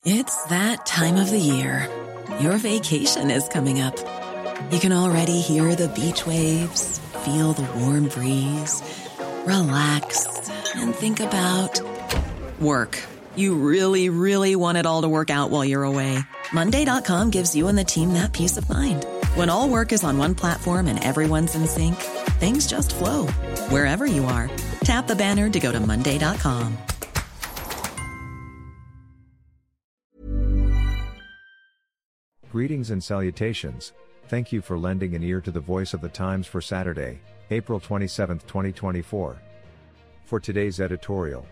It's that time of the year. Your vacation is coming up. You can already hear the beach waves, feel the warm breeze, relax, and think about work. You really, really want it all to work out while you're away. Monday.com gives you and the team that peace of mind. When all work is on one platform and everyone's in sync, things just flow. Wherever you are, tap the banner to go to Monday.com. Greetings and salutations. Thank you for lending an ear to the voice of the Times for Saturday, April 27, 2024. For today's editorial,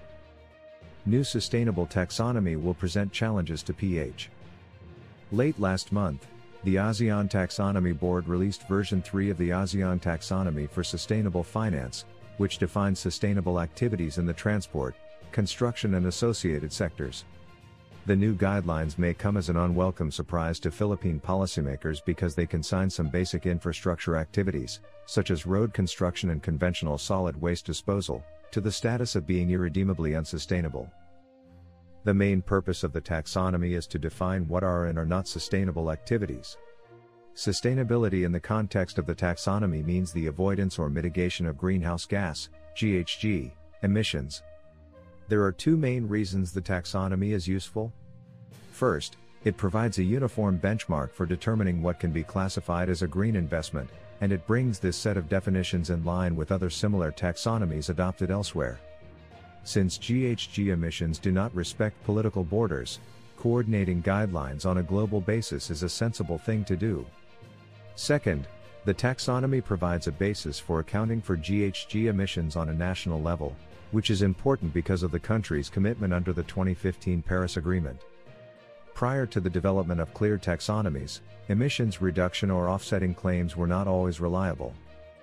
New Sustainable Taxonomy will present challenges to PH. Late last month, the ASEAN Taxonomy Board released version 3 of the ASEAN Taxonomy for Sustainable Finance, which defines sustainable activities in the transport, construction and associated sectors. The new guidelines may come as an unwelcome surprise to Philippine policymakers because they consign some basic infrastructure activities, such as road construction and conventional solid waste disposal, to the status of being irredeemably unsustainable. The main purpose of the taxonomy is to define what are and are not sustainable activities. Sustainability in the context of the taxonomy means the avoidance or mitigation of greenhouse gas, GHG, emissions. There are two main reasons the taxonomy is useful. First, it provides a uniform benchmark for determining what can be classified as a green investment, and it brings this set of definitions in line with other similar taxonomies adopted elsewhere. Since GHG emissions do not respect political borders, coordinating guidelines on a global basis is a sensible thing to do. Second, the taxonomy provides a basis for accounting for GHG emissions on a national level, which is important because of the country's commitment under the 2015 Paris Agreement. Prior to the development of clear taxonomies, emissions reduction or offsetting claims were not always reliable.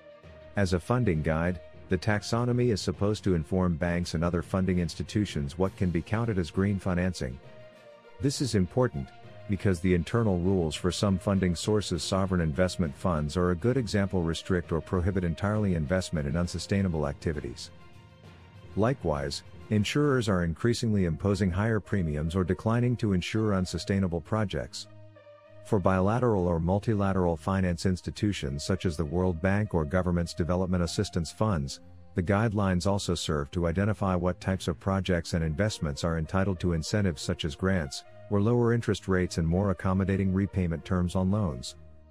As a funding guide, the taxonomy is supposed to inform banks and other funding institutions what can be counted as green financing. This is important, because the internal rules for some funding sources, sovereign investment funds, are a good example, restrict or prohibit entirely investment in unsustainable activities. Likewise, insurers are increasingly imposing higher premiums or declining to insure unsustainable projects. For bilateral or multilateral finance institutions such as the World Bank or governments' development assistance funds, the guidelines also serve to identify what types of projects and investments are entitled to incentives such as grants, or lower interest rates and more accommodating repayment terms on loans.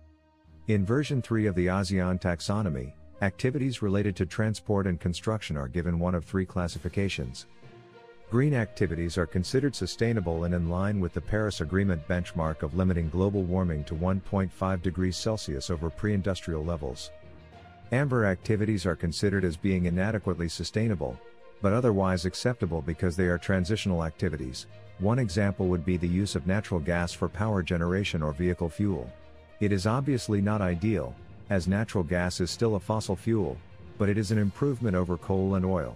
In version 3 of the ASEAN Taxonomy, activities related to transport and construction are given one of three classifications. Green activities are considered sustainable and in line with the Paris Agreement benchmark of limiting global warming to 1.5 degrees Celsius over pre-industrial levels. Amber activities are considered as being inadequately sustainable, but otherwise acceptable because they are transitional activities. One example would be the use of natural gas for power generation or vehicle fuel. It is obviously not ideal, as natural gas is still a fossil fuel, but it is an improvement over coal and oil.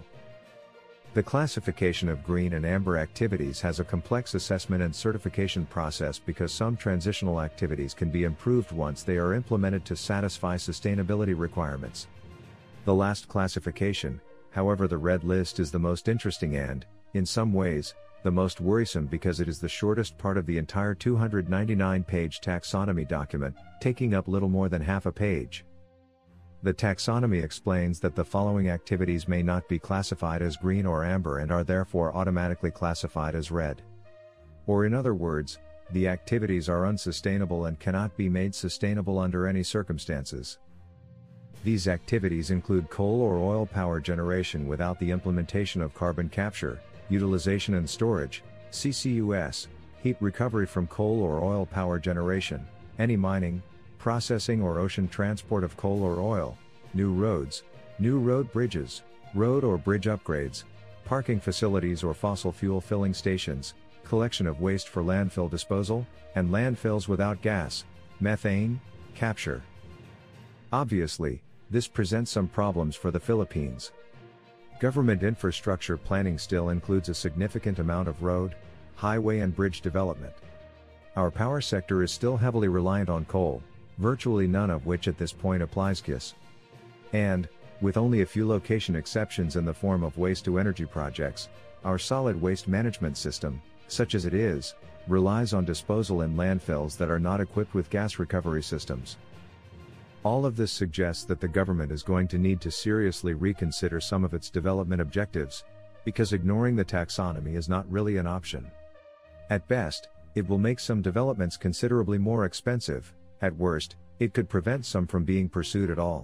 The classification of green and amber activities has a complex assessment and certification process because some transitional activities can be improved once they are implemented to satisfy sustainability requirements. The last classification, however, the red list, is the most interesting and, in some ways, the most worrisome because it is the shortest part of the entire 299-page taxonomy document, taking up little more than half a page. The taxonomy explains that the following activities may not be classified as green or amber and are therefore automatically classified as red. Or in other words, the activities are unsustainable and cannot be made sustainable under any circumstances. These activities include coal or oil power generation without the implementation of carbon capture, utilization and storage, CCUS, heat recovery from coal or oil power generation, any mining, processing or ocean transport of coal or oil, new roads, new road bridges, road or bridge upgrades, parking facilities or fossil fuel filling stations, collection of waste for landfill disposal, and landfills without gas, methane, capture. Obviously, this presents some problems for the Philippines. Government infrastructure planning still includes a significant amount of road, highway and bridge development. Our power sector is still heavily reliant on coal, virtually none of which at this point applies KISS. And, with only a few location exceptions in the form of waste-to-energy projects, our solid waste management system, such as it is, relies on disposal in landfills that are not equipped with gas recovery systems. All of this suggests that the government is going to need to seriously reconsider some of its development objectives, because ignoring the taxonomy is not really an option. At best, it will make some developments considerably more expensive. At worst, it could prevent some from being pursued at all.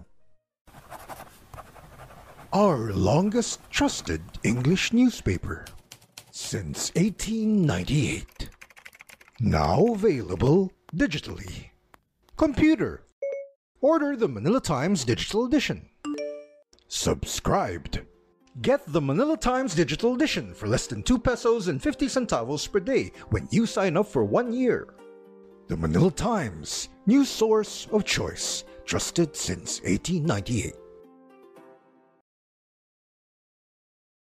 Our longest trusted English newspaper since 1898. Now available digitally. Computer. Order the Manila Times Digital Edition. Subscribed. Get the Manila Times Digital Edition for less than 2 pesos and 50 centavos per day when you sign up for 1 year. The Manila Times, news source of choice, trusted since 1898.